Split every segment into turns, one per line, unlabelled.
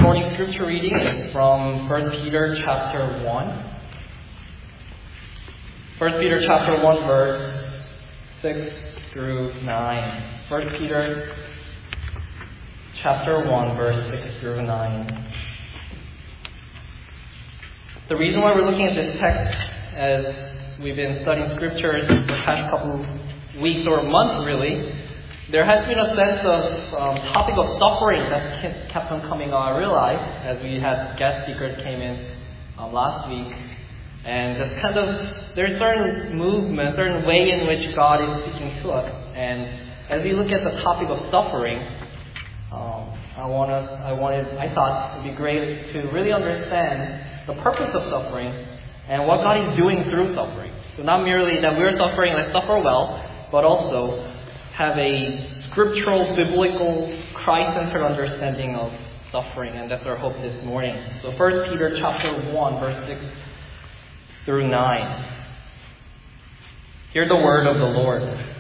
morning scripture reading is from 1 Peter chapter 1. 1 Peter chapter 1 verse 6 through 9. 1 Peter chapter 1 verse 6 through 9. The reason why we're looking at this text, as we've been studying scriptures the past couple of weeks or months really, there has been a sense of topic of suffering that kept on coming on. I realized as we had guest speakers came in last week, and just kind of there's certain movement, certain way in which God is speaking to us. And as we look at the topic of suffering, I thought it'd be great to really understand the purpose of suffering and what God is doing through suffering. So not merely that we're suffering, let's suffer well, but also have a scriptural, biblical, Christ-centered understanding of suffering, and that's our hope this morning. So 1 Peter chapter 1, verse 6 through 9. Hear the word of the Lord.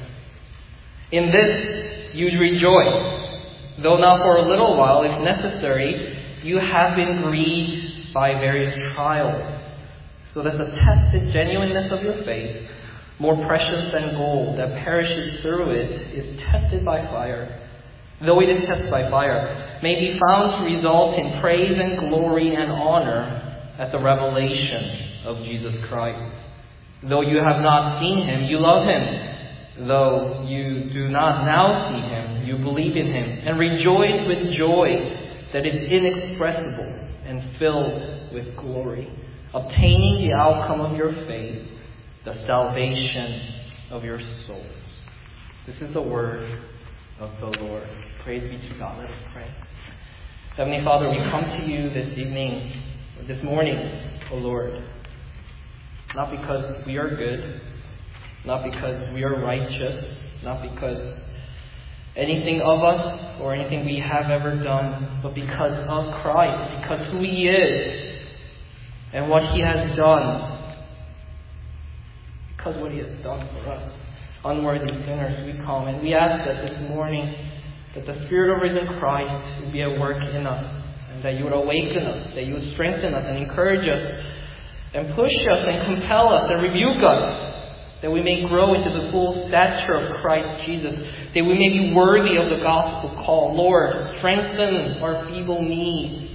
In this you rejoice, though now for a little while, if necessary, you have been grieved by various trials, so that the tested genuineness of your faith, more precious than gold that perishes through it, is tested by fire. Though it is tested by fire, may be found to result in praise and glory and honor at the revelation of Jesus Christ. Though you have not seen Him, you love Him. Though you do not now see Him, you believe in Him and rejoice with joy that is inexpressible and filled with glory, obtaining the outcome of your faith, the salvation of your souls. This is the word of the Lord. Praise be to God. Let us pray. Heavenly Father, we come to you this morning, O Lord, not because we are good, not because we are righteous, not because anything of us or anything we have ever done, but because of Christ, because who He is and what He has done. Because what He has done for us, unworthy sinners, we come and we ask that this morning that the Spirit of risen Christ would be at work in us, and that You would awaken us, that You would strengthen us and encourage us and push us and compel us and rebuke us, that we may grow into the full stature of Christ Jesus, that we may be worthy of the gospel call. Lord, strengthen our feeble knees.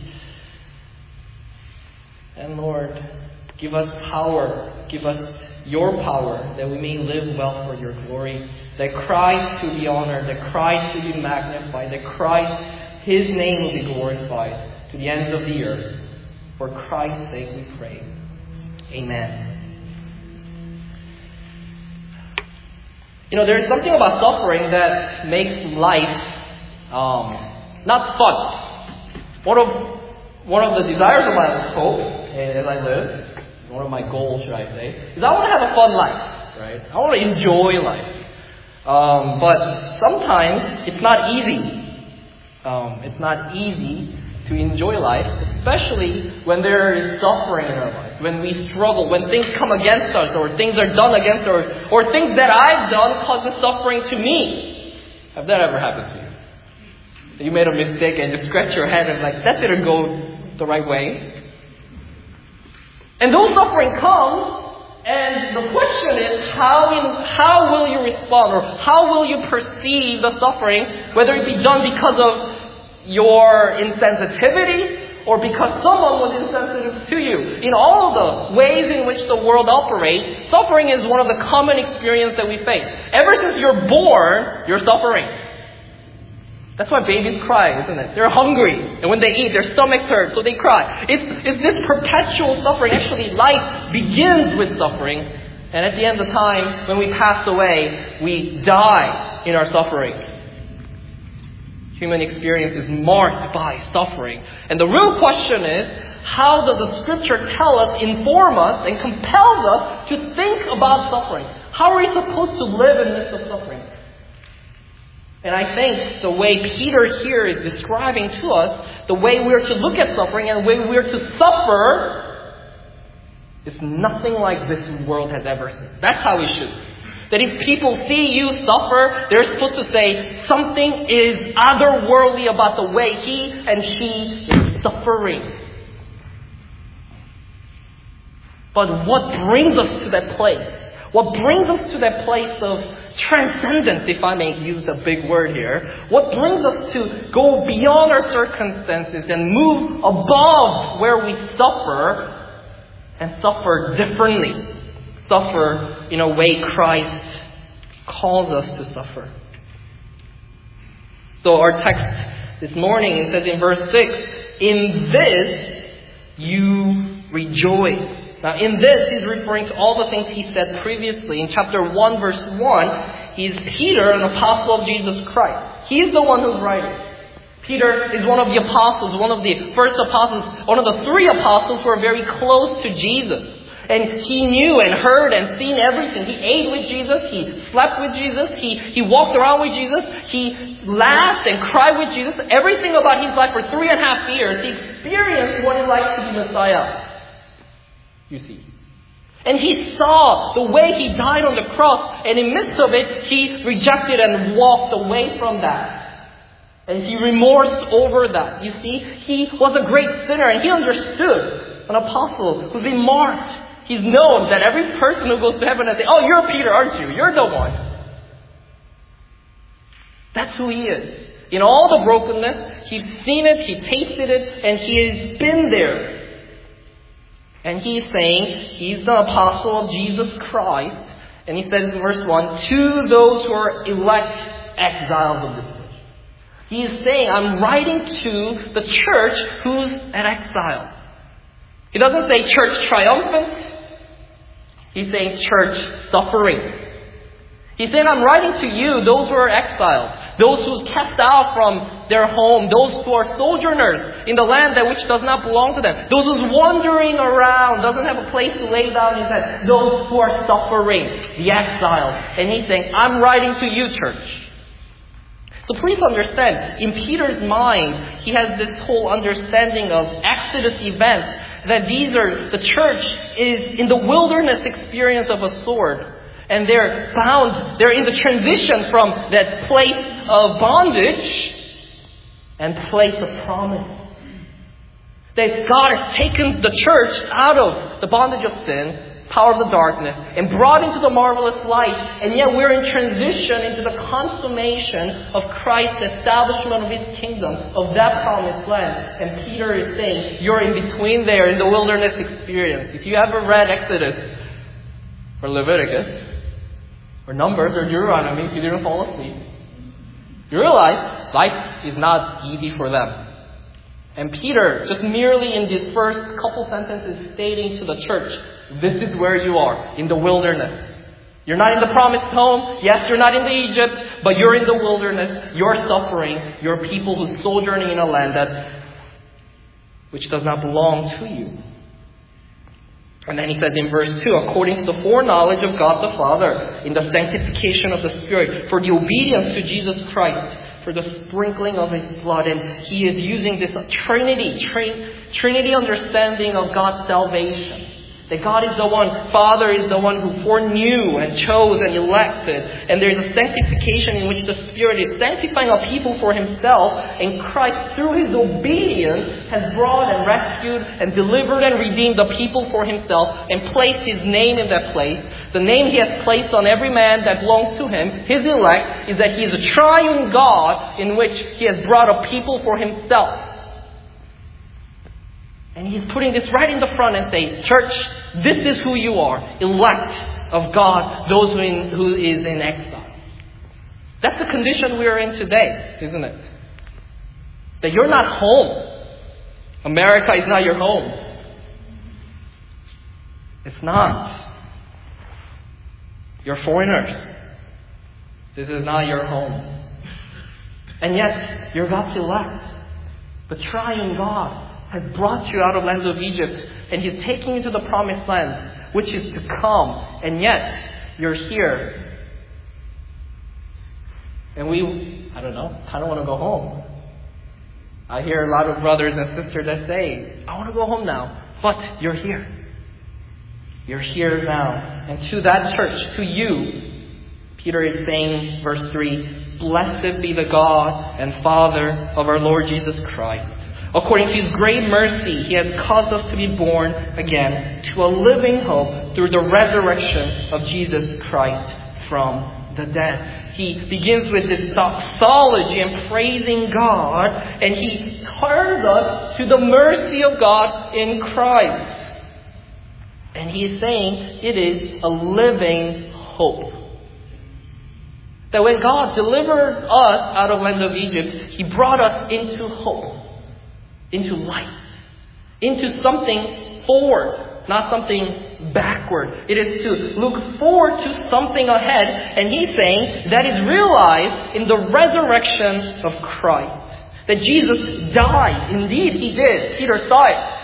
And Lord, give us power, give us Your power, that we may live well for Your glory, that Christ will be honored, that Christ will be magnified, that Christ, His name will be glorified to the ends of the earth. For Christ's sake we pray. Amen. There is something about suffering that makes life not fun. One of the desires of my hope as I live, one of my goals, should I say, is I want to have a fun life, right? I want to enjoy life. But sometimes it's not easy. It's not easy to enjoy life, especially when there is suffering in our lives, when we struggle, when things come against us, or things are done against us, or things that I've done causes suffering to me. Have that ever happened to you? You made a mistake and you scratch your head and that didn't go the right way. And those suffering come, and the question is, how will you respond, or how will you perceive the suffering, whether it be done because of your insensitivity, or because someone was insensitive to you. In all of the ways in which the world operates, suffering is one of the common experiences that we face. Ever since you're born, you're suffering. That's why babies cry, isn't it? They're hungry. And when they eat, their stomachs hurt, so they cry. It's this perpetual suffering. Actually, life begins with suffering. And at the end of time, when we pass away, we die in our suffering. Human experience is marked by suffering. And the real question is, how does the Scripture tell us, inform us, and compels us to think about suffering? How are we supposed to live in the midst of suffering? And I think the way Peter here is describing to us, the way we are to look at suffering and the way we are to suffer, is nothing like this world has ever seen. That's how we should. That if people see you suffer, they're supposed to say something is otherworldly about the way he and she is suffering. But what brings us to that place? What brings us to that place of transcendence, if I may use the big word here? What brings us to go beyond our circumstances and move above where we suffer and suffer differently? Suffer in a way Christ calls us to suffer. So our text this morning, it says in verse 6, "In this you rejoice." Now, in this, he's referring to all the things he said previously. In chapter 1, verse 1, he's Peter, an apostle of Jesus Christ. He's the one who's writing. Peter is one of the apostles, one of the first apostles, one of the three apostles who are very close to Jesus. And he knew and heard and seen everything. He ate with Jesus. He slept with Jesus. He walked around with Jesus. He laughed and cried with Jesus. Everything about his life for 3.5 years. He experienced what it's like to be Messiah. You see. And he saw the way he died on the cross. And in the midst of it, he rejected and walked away from that. And he remorsed over that. You see, he was a great sinner and he understood. An apostle who's been marked. He's known that every person who goes to heaven and says, "Oh, you're Peter, aren't you? You're the one." That's who he is. In all the brokenness, he's seen it, he tasted it, and he has been there. And he's saying he's the apostle of Jesus Christ. And he says in verse 1, "To those who are elect exiles of this world." He is saying, I'm writing to the church who's at exile. He doesn't say church triumphant. He's saying church suffering. He's saying, I'm writing to you, those who are exiled, those who are cast out from their home, those who are sojourners in the land that which does not belong to them, those who are wandering around, doesn't have a place to lay down his head, those who are suffering, the exiles. And he's saying, I'm writing to you, church. So please understand, in Peter's mind, he has this whole understanding of Exodus events, that the church is in the wilderness experience of a sword. And they're bound, they're in the transition from that place of bondage and place of promise. That God has taken the church out of the bondage of sin, power of the darkness, and brought into the marvelous light. And yet we're in transition into the consummation of Christ's establishment of His kingdom, of that promised land. And Peter is saying, you're in between there in the wilderness experience. If you ever read Exodus, or Leviticus, or Numbers, or Deuteronomy, if you didn't fall asleep, you realize life is not easy for them. And Peter, just merely in these first couple sentences, stating to the church, this is where you are, in the wilderness. You're not in the promised home. Yes, you're not in the Egypt, but you're in the wilderness. You're suffering. You're people who's sojourning in a land which does not belong to you. And then he says in verse 2, according to the foreknowledge of God the Father, in the sanctification of the Spirit, for the obedience to Jesus Christ, for the sprinkling of His blood. And he is using this Trinity understanding of God's salvation. That God is the one, Father is the one who foreknew and chose and elected. And there is a sanctification in which the Spirit is sanctifying a people for Himself. And Christ, through His obedience, has brought and rescued and delivered and redeemed the people for Himself and placed His name in that place. The name He has placed on every man that belongs to Him, His elect, is that He is a triune God in which He has brought a people for Himself. And He's putting this right in the front and saying, church, this is who you are, elect of God, those who is in exile. That's the condition we are in today, isn't it? That you're not home. America is not your home. It's not. You're foreigners. This is not your home. And yet, you're God's elect. The triune God has brought you out of lands of Egypt, and He's taking you to the promised land, which is to come. And yet, you're here. And I don't know, kind of want to go home. I hear a lot of brothers and sisters that say, I want to go home now. But you're here. You're here now. And to that church, to you, Peter is saying, verse 3, blessed be the God and Father of our Lord Jesus Christ, According to His great mercy, He has caused us to be born again to a living hope through the resurrection of Jesus Christ from the dead. He begins with this doxology and praising God, and He turns us to the mercy of God in Christ. And He is saying it is a living hope. That when God delivered us out of land of Egypt, He brought us into hope, into light, into something forward, not something backward. It is to look forward to something ahead, and He's saying that is realized in the resurrection of Christ. That Jesus died. Indeed, He did. Peter saw it.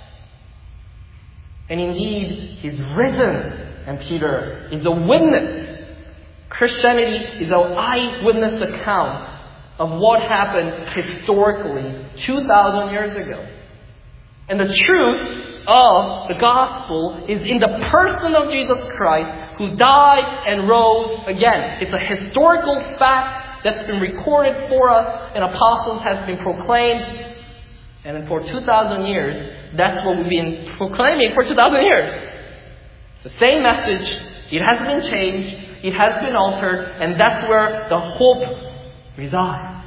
And indeed, He's risen. And Peter is a witness. Christianity is an eyewitness account of what happened historically 2,000 years ago. And the truth of the gospel is in the person of Jesus Christ, who died and rose again. It's a historical fact that's been recorded for us, and apostles has been proclaimed. And for 2,000 years, that's what we've been proclaiming for 2,000 years. The same message. It hasn't been changed. It has been altered. And that's where the hope resides.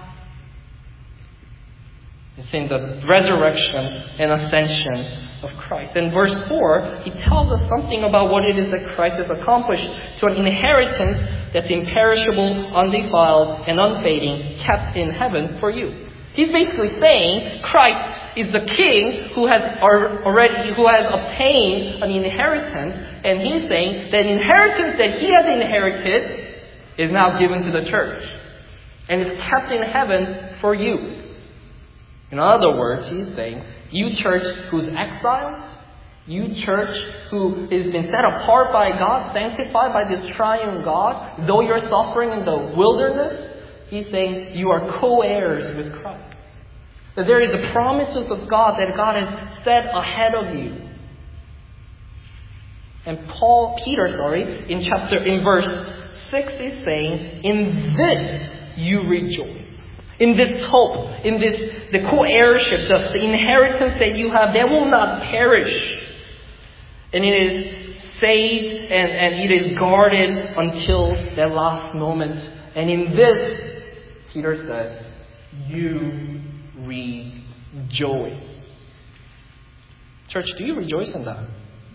It's in the resurrection and ascension of Christ. In verse 4, he tells us something about what it is that Christ has accomplished. To an inheritance that's imperishable, undefiled, and unfading, kept in heaven for you. He's basically saying Christ is the king who has obtained an inheritance, and he's saying that inheritance that he has inherited is now given to the church, and is kept in heaven for you. In other words, he's saying, you church who's exiled, you church who has been set apart by God, sanctified by this triune God, though you're suffering in the wilderness, he's saying you are co-heirs with Christ. That there is the promises of God that God has set ahead of you. And Peter, in verse 6 is saying, in this you rejoice. In this hope, in this, the co-heirship, the inheritance that you have, that will not perish. And it is saved and it is guarded until that last moment. And in this, Peter said, you rejoice. Church, do you rejoice in that?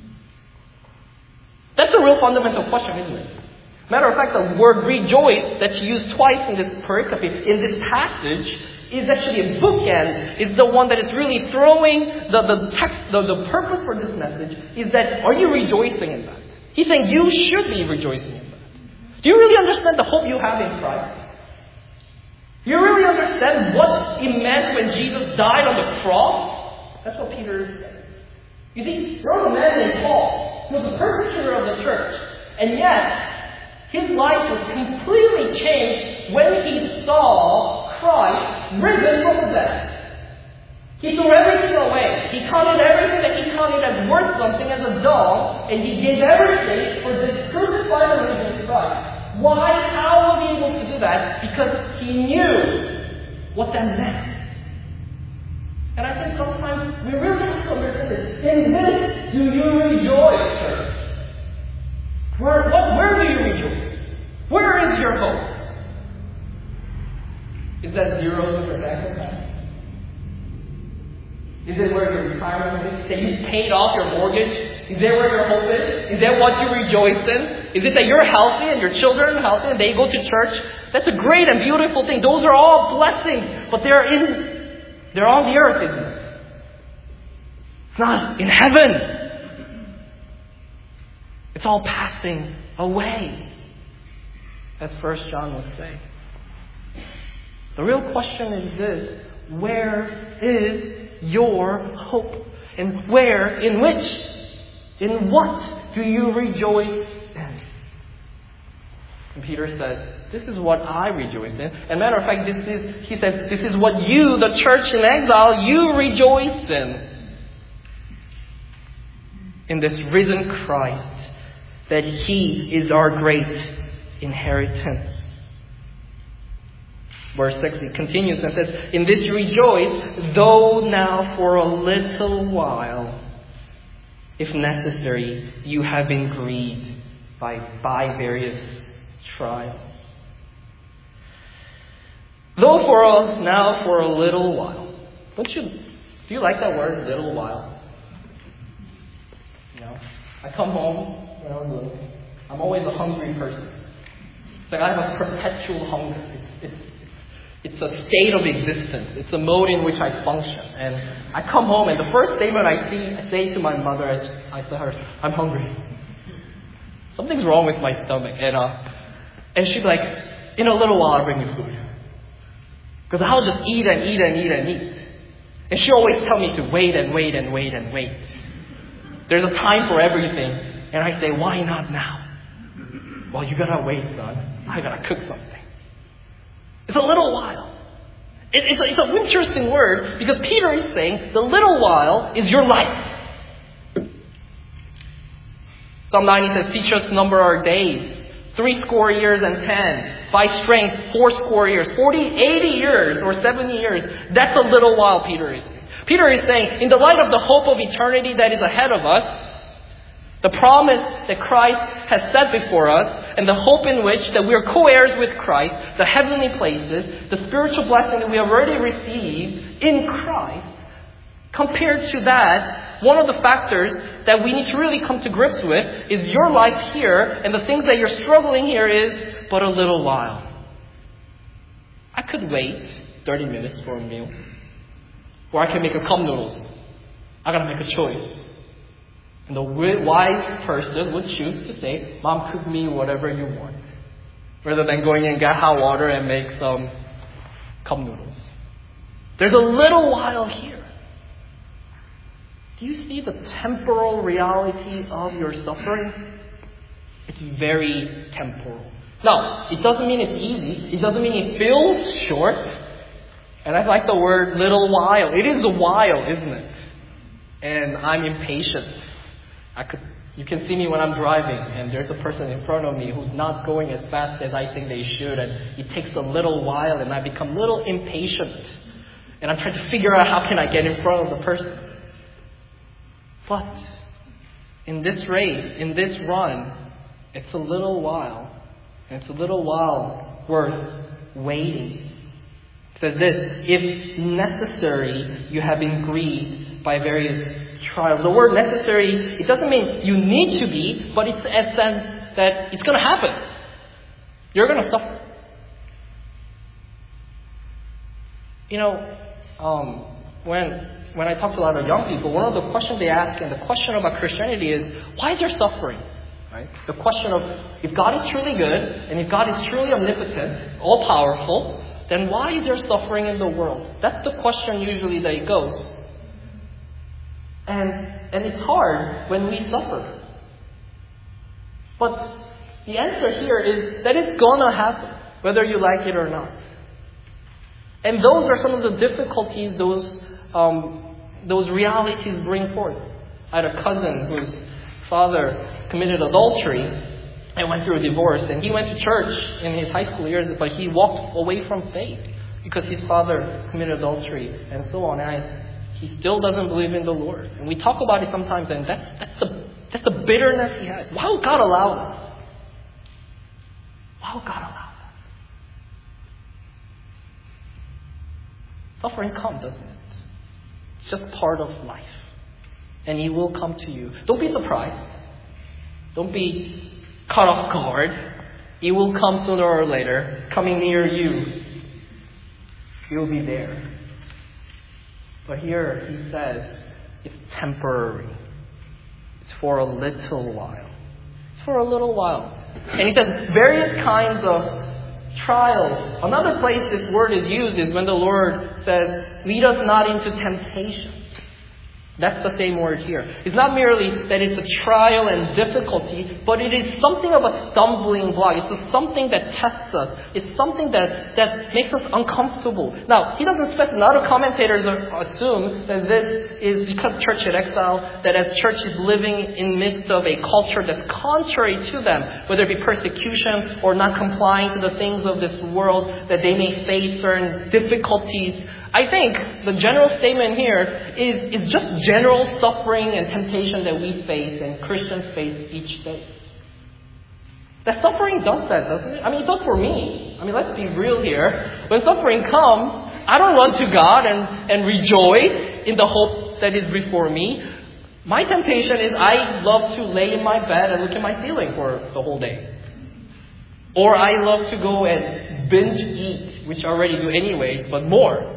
That's a real fundamental question, isn't it? Matter of fact, the word rejoice that's used twice in this pericope, in this passage, is actually a bookend. It's the one that is really throwing the text, the purpose for this message is that, are you rejoicing in that? He's saying you should be rejoicing in that. Do you really understand the hope you have in Christ? Do you really understand what it meant when Jesus died on the cross? That's what Peter is saying. You see, there was a man named Paul who was the persecutor of the church, and yet his life was completely changed when he saw Christ risen from the dead. He threw everything away. He counted everything that he counted as worth something as a dog, and he gave everything for this crucified and risen Christ. Why? How was he able to do that? Because he knew what that meant. And I think sometimes we really have to understand this. In this, do you rejoice, church? Where do you rejoice? Where is your hope? Is that zeros in your bank account? Is it where your retirement is? That you paid off your mortgage? Is that where your hope is? Is that what you rejoice in? Is it that you're healthy and your children are healthy and they go to church? That's a great and beautiful thing. Those are all blessings, but they're on the earth, isn't it? It's not in heaven. It's all passing away, as 1 John would say. The real question is this: where is your hope? And in what do you rejoice in? And Peter said, this is what I rejoice in. And matter of fact, he says, this is what you, the church in exile, you rejoice in this risen Christ, that He is our great inheritance. Verse 6, it continues and says, in this you rejoice, though now for a little while, if necessary, you have been grieved by various trials. Though for a little while. Do you like that word, little while? I come home when I was little. I'm always a hungry person. It's like I have a perpetual hunger. It's a state of existence. It's a mode in which I function. And I come home, and the first statement I say to my mother, I say to her, I'm hungry. Something's wrong with my stomach. And she'd be like, in a little while I'll bring you food. Because I'll just eat and eat and eat and eat. And she always tell me to wait and wait and wait and wait. There's a time for everything. And I say, why not now? Well, you gotta wait, son. I gotta cook something. It's a little while. It's an interesting word because Peter is saying the little while is your life. Psalm 90 says, teach us number our days. 80 years and 10. By strength, 80 years. 40, 80 years or 70 years. That's a little while, Peter is saying. Peter is saying, in the light of the hope of eternity that is ahead of us, the promise that Christ has set before us, and the hope in which that we are co-heirs with Christ, the heavenly places, the spiritual blessing that we have already received in Christ, compared to that, one of the factors that we need to really come to grips with is your life here, and the things that you're struggling here is but a little while. I could wait 30 minutes for a meal. Or I can make a cup noodles. I gotta make a choice. And the wise person would choose to say, Mom, cook me whatever you want. Rather than going and get hot water and make some cup noodles. There's a little while here. Do you see the temporal reality of your suffering? It's very temporal. Now, it doesn't mean it's easy. It doesn't mean it feels short. And I like the word little while. It is a while, isn't it? And I'm impatient. You can see me when I'm driving and there's a person in front of me who's not going as fast as I think they should, and it takes a little while and I become a little impatient. And I'm trying to figure out how can I get in front of the person. But in this race, in this run, it's a little while. And it's a little while worth waiting. It says this, if necessary, you have been grieved by various trials. The word necessary, it doesn't mean you need to be, but it's a sense that it's going to happen. You're going to suffer. When I talk to a lot of young people, one of the questions they ask, and the question about Christianity is, why is there suffering? Right? The question of, if God is truly good, and if God is truly omnipotent, all-powerful, then why is there suffering in the world? That's the question usually that it goes. And it's hard when we suffer. But the answer here is that it's gonna happen, whether you like it or not. And those are some of the difficulties those realities bring forth. I had a cousin whose father committed adultery and went through a divorce. And he went to church in his high school years, but he walked away from faith because his father committed adultery and so on. And he still doesn't believe in the Lord. And we talk about it sometimes, and that's the bitterness he has. Why would God allow that? Why would God allow that? Suffering comes, doesn't it? It's just part of life. And it will come to you. Don't be surprised. Don't be caught off guard. It will come sooner or later. It's coming near you. It will be there. But here he says it's temporary. It's for a little while. It's for a little while. And he says various kinds of trials. Another place this word is used is when the Lord says, lead us not into temptation. That's the same word here. It's not merely that it's a trial and difficulty, but it is something of a stumbling block. It's something that tests us. It's something that makes us uncomfortable. Now, he doesn't specify. A lot of commentators assume that this is because church at exile, that as church is living in midst of a culture that's contrary to them, whether it be persecution or not complying to the things of this world, that they may face certain difficulties. I think the general statement here is just general suffering and temptation that we face and Christians face each day. That suffering does that, doesn't it? I mean, it does for me. I mean, let's be real here. When suffering comes, I don't run to God and rejoice in the hope that is before me. My temptation is I love to lay in my bed and look at my ceiling for the whole day. Or I love to go and binge eat, which I already do anyways, but more.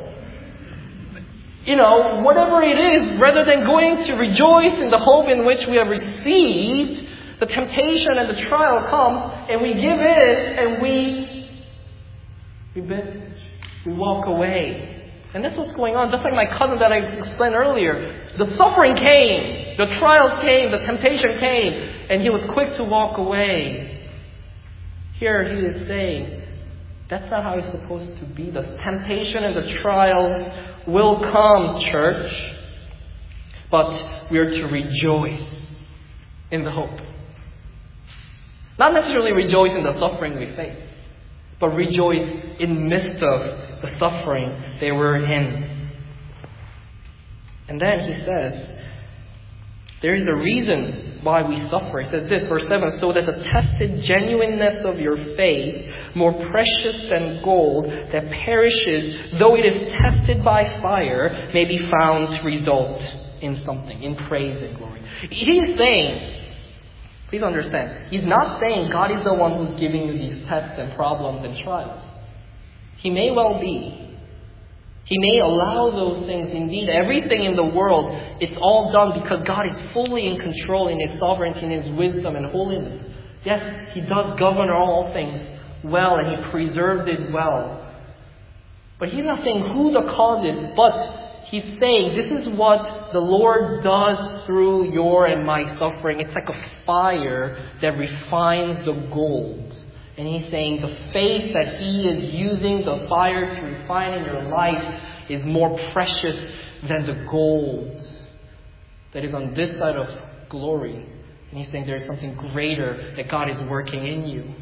Whatever it is, rather than going to rejoice in the hope in which we have received, the temptation and the trial comes, and we give in, and we binge. We walk away. And that's what's going on. Just like my cousin that I explained earlier. The suffering came, the trials came, the temptation came, and he was quick to walk away. Here he is saying, that's not how it's supposed to be. The temptation and the trials will come, church. But we are to rejoice in the hope. Not necessarily rejoice in the suffering we face, but rejoice in midst of the suffering they were in. And then he says, there is a reason why we suffer. He says this, verse 7, so that the tested genuineness of your faith, more precious than gold that perishes, though it is tested by fire, may be found to result in something, in praise and glory. He is saying, please understand, he's not saying God is the one who's giving you these tests and problems and trials. He may well be. He may allow those things. Indeed, everything in the world, it's all done because God is fully in control in His sovereignty, in His wisdom and holiness. Yes, He does govern all things well and He preserves it well. But He's not saying who the cause is, but He's saying this is what the Lord does through your and my suffering. It's like a fire that refines the gold. And He's saying the faith that He is using the fire to refine in your life is more precious than the gold that is on this side of glory. And He's saying there's something greater that God is working in you.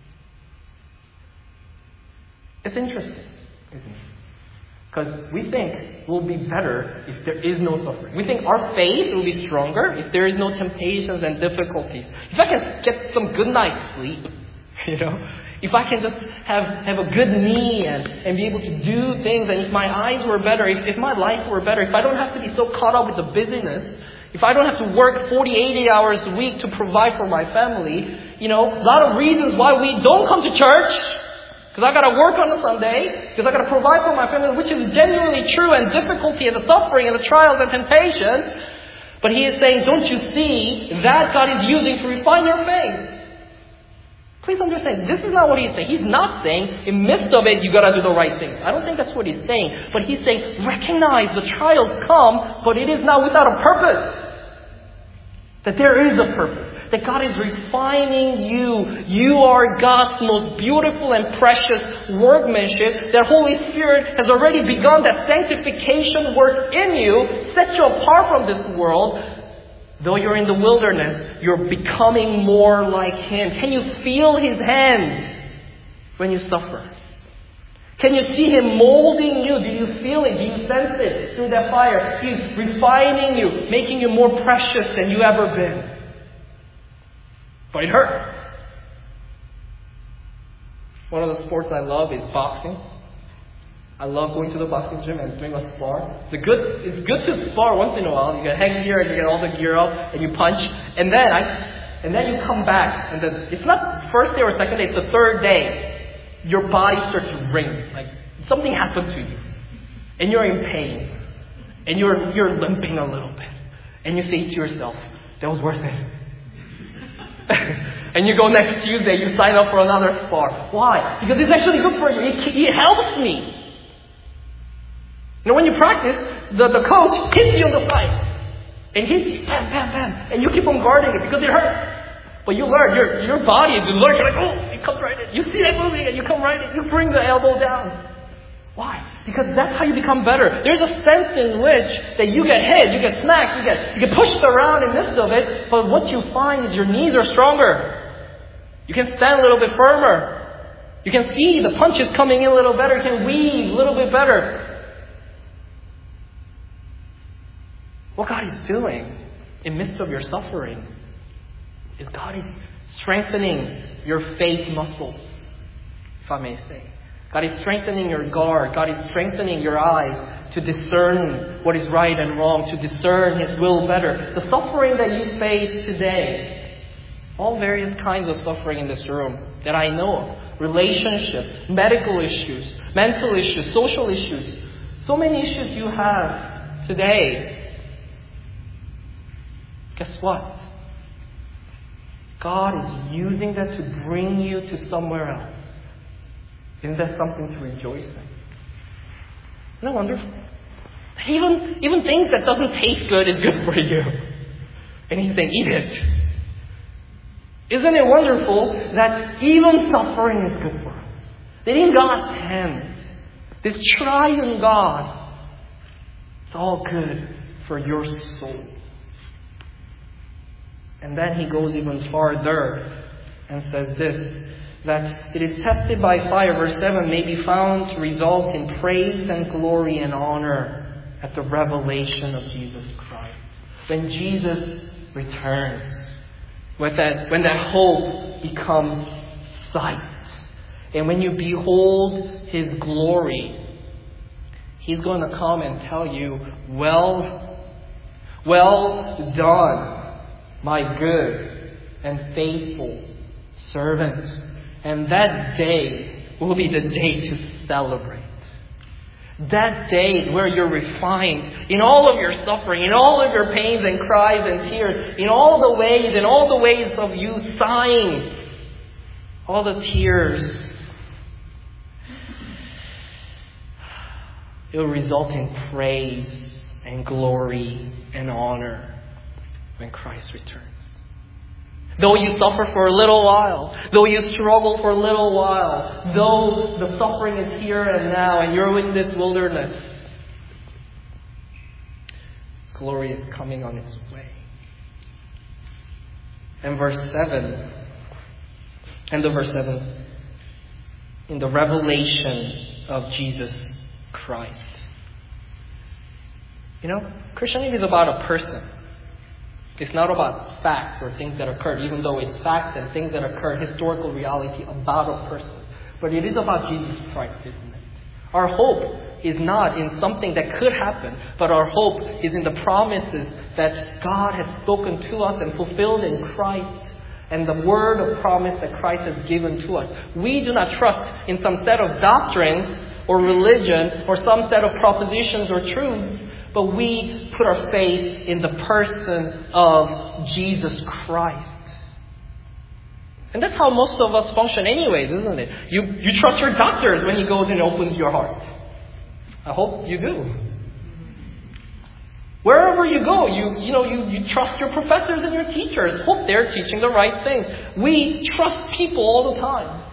It's interesting, isn't it? Because we think we'll be better if there is no suffering. We think our faith will be stronger if there is no temptations and difficulties. If I can get some good night's sleep, if I can just have a good knee and be able to do things, and if my eyes were better, if my life were better, if I don't have to be so caught up with the busyness, if I don't have to work 40, 80 hours a week to provide for my family, a lot of reasons why we don't come to church, because I got to work on a Sunday, because I got to provide for my family, which is genuinely true, and difficulty and the suffering and the trials and temptations. But He is saying, don't you see that God is using to refine your faith? Please understand, this is not what He's saying. He's not saying, in midst of it, you got to do the right thing. I don't think that's what He's saying. But He's saying, recognize the trials come, but it is not without a purpose. That there is a purpose. That God is refining you. You are God's most beautiful and precious workmanship. That Holy Spirit has already begun that sanctification work in you, set you apart from this world. Though you're in the wilderness, you're becoming more like Him. Can you feel His hand when you suffer? Can you see Him molding you? Do you feel it? Do you sense it through that fire? He's refining you, making you more precious than you ever been. But it hurts. One of the sports I love is boxing. I love going to the boxing gym and doing a spar. It's good to spar once in a while. You get headgear and you get all the gear up and you punch. And then you come back. And then it's not first day or second day, it's the third day. Your body starts to ring. Like something happened to you. And you're in pain. And you're limping a little bit. And you say to yourself, that was worth it. And you go next Tuesday, you sign up for another spar. Why? Because it's actually good for you. It helps me. When you practice, the coach hits you on the side. And hits you, bam, bam, bam. And you keep on guarding it because it hurts. But you learn, your body is alert. You're like, oh, it comes right in. You see that moving and you come right in. You bring the elbow down. Why? Because that's how you become better. There's a sense in which that you get hit, you get smacked, you get pushed around in the midst of it. But what you find is your knees are stronger. You can stand a little bit firmer. You can see the punches coming in a little better. You can weave a little bit better. What God is doing in the midst of your suffering is God is strengthening your faith muscles, if I may say. God is strengthening your guard. God is strengthening your eyes to discern what is right and wrong, to discern His will better. The suffering that you face today, all various kinds of suffering in this room that I know of, relationships, medical issues, mental issues, social issues, so many issues you have today. Guess what? God is using that to bring you to somewhere else. Isn't that something to rejoice in? Isn't that wonderful? Even things that doesn't taste good is good for you. And He's saying, eat it. Isn't it wonderful that even suffering is good for us? That in God's hands, this triune God, it's all good for your soul. And then He goes even farther and says this, that it is tested by fire, verse 7, may be found to result in praise and glory and honor at the revelation of Jesus Christ. When Jesus returns, when that hope becomes sight, and when you behold His glory, He's going to come and tell you, well done, my good and faithful servant. And that day will be the day to celebrate. That day where you're refined in all of your suffering, in all of your pains and cries and tears, in all the ways of you sighing, all the tears. It will result in praise and glory and honor when Christ returns. Though you suffer for a little while, though you struggle for a little while, though the suffering is here and now and you're in this wilderness, glory is coming on its way. And verse 7, end of verse 7, in the revelation of Jesus Christ. Christianity is about a person. It's not about facts or things that occurred, even though it's facts and things that occurred, historical reality about a person. But it is about Jesus Christ, isn't it? Our hope is not in something that could happen, but our hope is in the promises that God has spoken to us and fulfilled in Christ, and the word of promise that Christ has given to us. We do not trust in some set of doctrines or religion or some set of propositions or truths, but we put our faith in the person of Jesus Christ. And that's how most of us function anyways, isn't it? You trust your doctors when he goes and opens your heart. I hope you do. Wherever you go, you trust your professors and your teachers. Hope they're teaching the right things. We trust people all the time.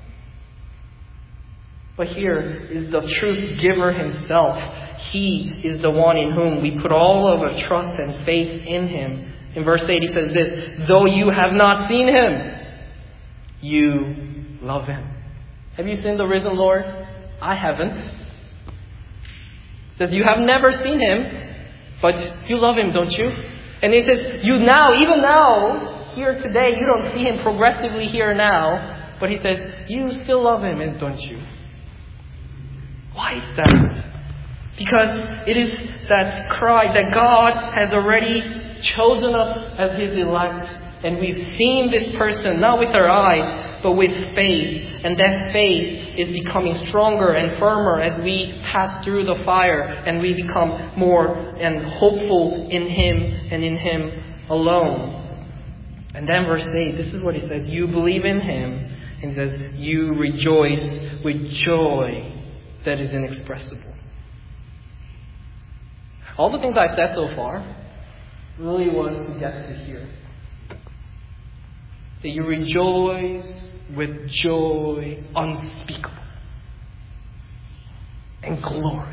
But here is the truth giver himself. He is the one in whom we put all of our trust and faith in him. In verse 8 he says this, though you have not seen him, you love him. Have you seen the risen Lord? I haven't. It says you have never seen him, but you love him, don't you? And it says even now, here today, you don't see him progressively here now, but he says you still love him, don't you? Why is that? Because it is that cry that God has already chosen us as his elect. And we've seen this person, not with our eyes, but with faith. And that faith is becoming stronger and firmer as we pass through the fire and we become more and hopeful in him and in him alone. And then verse 8, this is what he says. You believe in him. And he says, you rejoice with joy that is inexpressible. All the things I've said so far, really was to get to hear. That you rejoice with joy unspeakable and glory.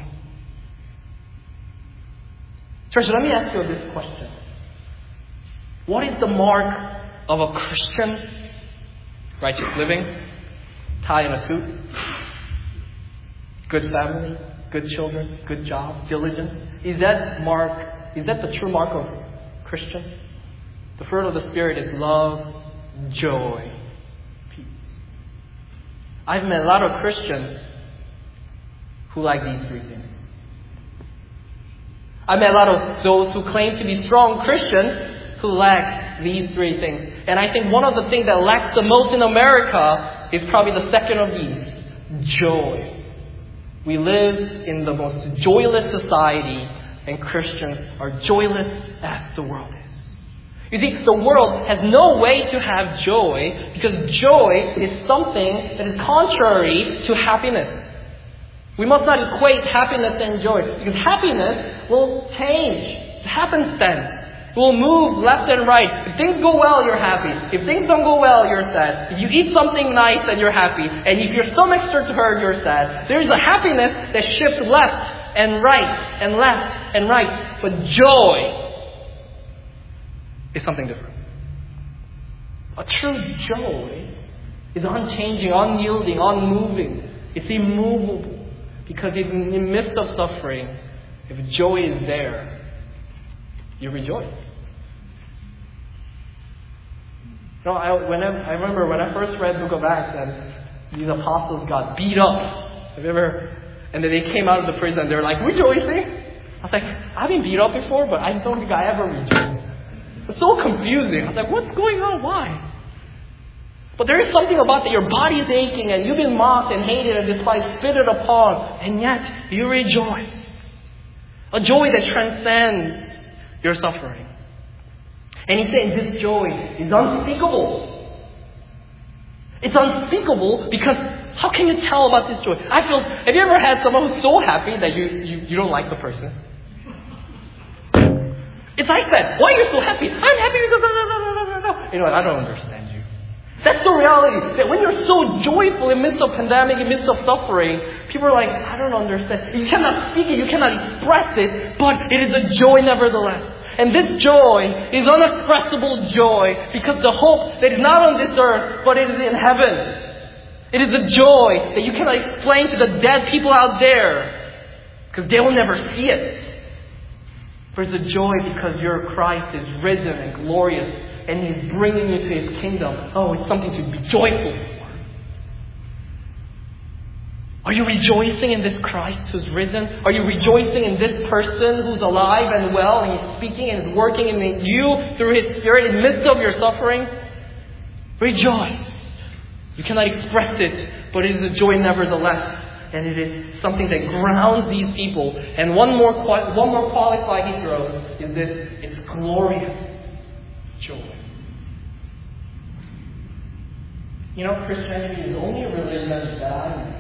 Church, let me ask you this question. What is the mark of a Christian? Righteous living, tie and a suit, good family, good children, good job, diligence. Is that the true mark of Christian? The fruit of the Spirit is love, joy, peace. I've met a lot of Christians who like these three things. I've met a lot of those who claim to be strong Christians who lack these three things. And I think one of the things that lacks the most in America is probably the second of these, joy. We live in the most joyless society, and Christians are joyless as the world is. You see, the world has no way to have joy because joy is something that is contrary to happiness. We must not equate happiness and joy because happiness will change. It's happenstance. It will move left and right. If things go well, you're happy. If things don't go well, you're sad. If you eat something nice, then you're happy. And if your stomach starts to hurt, you're sad. There's a happiness that shifts left and right and left and right. But joy is something different. A true joy is unchanging, unyielding, unmoving. It's immovable. Because in the midst of suffering, if joy is there, you rejoice. You know, I remember when I first read the Book of Acts and these apostles got beat up. Have you ever? And then they came out of the prison and they were like, rejoicing? I was like, I've been beat up before, but I don't think I ever rejoiced. It's so confusing. I was like, what's going on? Why? But there is something about that your body is aching and you've been mocked and hated and despised, spitted upon, and yet you rejoice. A joy that transcends your suffering. And he's saying this joy is unspeakable. It's unspeakable because how can you tell about this joy? Have you ever had someone who's so happy that you don't like the person? It's like that. Why are you so happy? I'm happy because no. You know what? I don't understand you. That's the reality. That when you're so joyful in the midst of pandemic, in the midst of suffering, people are like, I don't understand. You cannot speak it, you cannot express it, but it is a joy nevertheless. And this joy is unexpressible joy because the hope that is not on this earth, but it is in heaven. It is a joy that you cannot explain to the dead people out there because they will never see it. But it's a joy because your Christ is risen and glorious and He's bringing you to His kingdom. Oh, it's something to be joyful for. Are you rejoicing in this Christ who's risen? Are you rejoicing in this person who's alive and well and He's speaking and is working in you through His Spirit in the midst of your suffering? Rejoice. You cannot express it, but it is a joy nevertheless. And it is something that grounds these people. And one more qualifier he throws is this: it's glorious joy. You know, Christianity is only a religion that I know.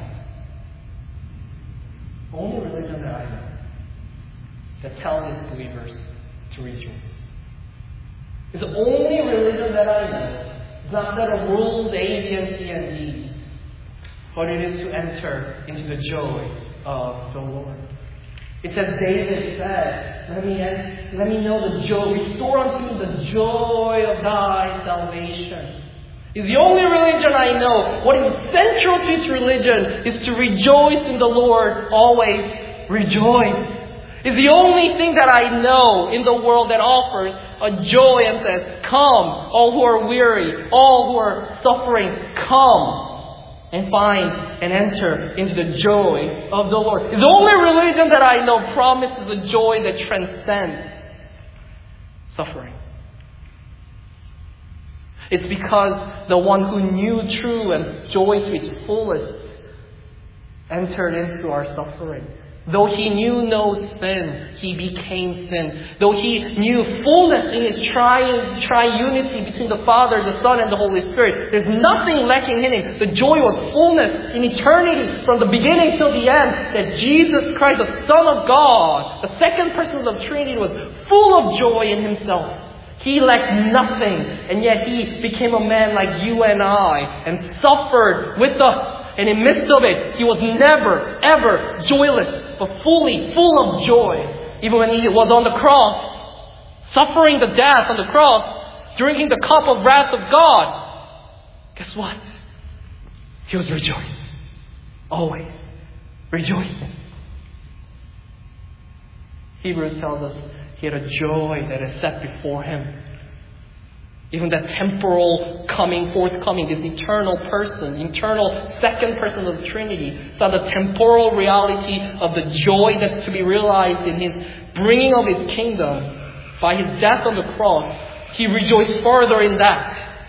Only religion that I know that tells its believers to rejoice. It's the only religion that I know. It's not set of rules, A, B, and C, and D. But it is to enter into the joy of the Lord. It's as David said, let me know the joy. Restore unto me the joy of thy salvation. It's the only religion I know. What is central to its religion is to rejoice in the Lord always. Rejoice. It's the only thing that I know in the world that offers a joy and says, come, all who are weary, all who are suffering, come and find and enter into the joy of the Lord. It's the only religion that I know promises a joy that transcends suffering. It's because the one who knew true and joy to its fullest entered into our suffering Though He knew no sin, He became sin. Though He knew fullness in His triunity between the Father, the Son, and the Holy Spirit, there's nothing lacking in Him. The joy was fullness in eternity from the beginning till the end. That Jesus Christ, the Son of God, the second person of the Trinity, was full of joy in Himself. He lacked nothing, and yet He became a man like you and I and suffered with us. And in the midst of it, He was never, ever joyless, but fully full of joy. Even when He was on the cross, suffering the death on the cross, drinking the cup of wrath of God, guess what? He was rejoicing. Always rejoicing. Hebrews tells us He had a joy that is set before Him. Even that temporal forthcoming, this eternal person, eternal second person of the Trinity, saw the temporal reality of the joy that's to be realized in His bringing of His kingdom by His death on the cross. He rejoiced further in that.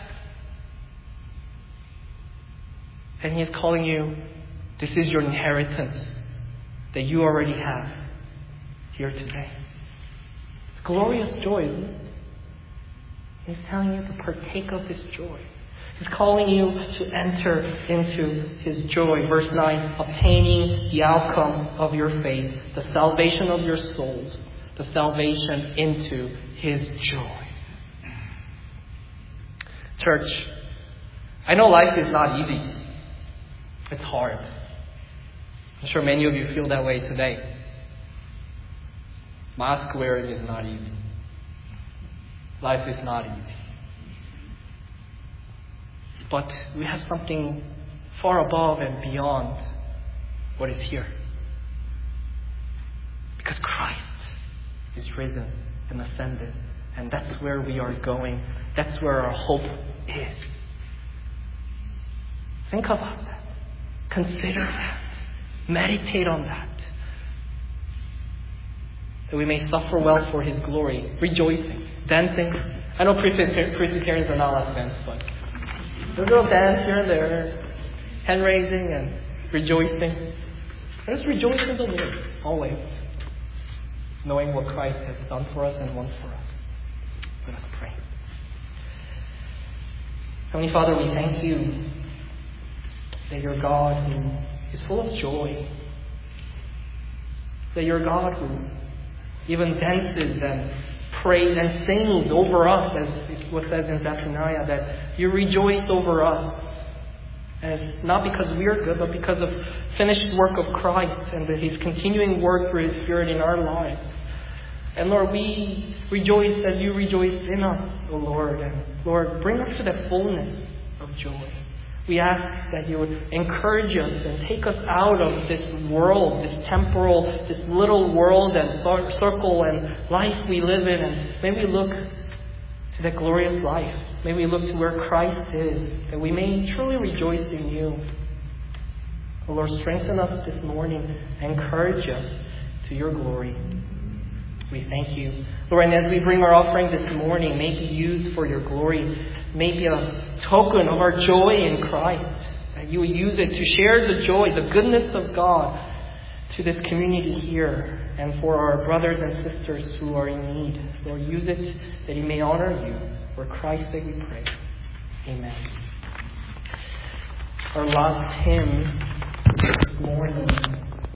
And He is calling you, this is your inheritance that you already have here today. It's glorious joy, isn't it? He's telling you to partake of this joy. He's calling you to enter into His joy. Verse 9, obtaining the outcome of your faith, the salvation of your souls, the salvation into His joy. Church, I know life is not easy. It's hard. I'm sure many of you feel that way today. Mask wearing is not easy. Life is not easy. But we have something far above and beyond what is here. Because Christ is risen and ascended. And that's where we are going. That's where our hope is. Think about that. Consider that. Meditate on that. That we may suffer well for His glory, rejoicing, dancing. I know Presbyterians are not allowed to dance, but a little dance here and there, hand raising and rejoicing. Let us rejoice in the Lord, always, knowing what Christ has done for us and wants for us. Let us pray. Heavenly Father, we thank You that You're God who is full of joy. That You're God who even dances and prays and sings over us, as it was said in Zephaniah, that You rejoice over us. And it's not because we are good, but because of finished work of Christ and His continuing work through His Spirit in our lives. And Lord, we rejoice as You rejoice in us, O Lord. And Lord, bring us to that fullness of joy. We ask that You would encourage us and take us out of this world, this temporal, this little world and circle and life we live in. And may we look to that glorious life. May we look to where Christ is, that we may truly rejoice in You. Oh Lord, strengthen us this morning. Encourage us to Your glory. We thank You. Lord, and as we bring our offering this morning, may it be used for Your glory. May it be a token of our joy in Christ. That You will use it to share the joy, the goodness of God to this community here and for our brothers and sisters who are in need. Lord, use it that You may honor You. For Christ's sake we pray. Amen. Our last hymn this morning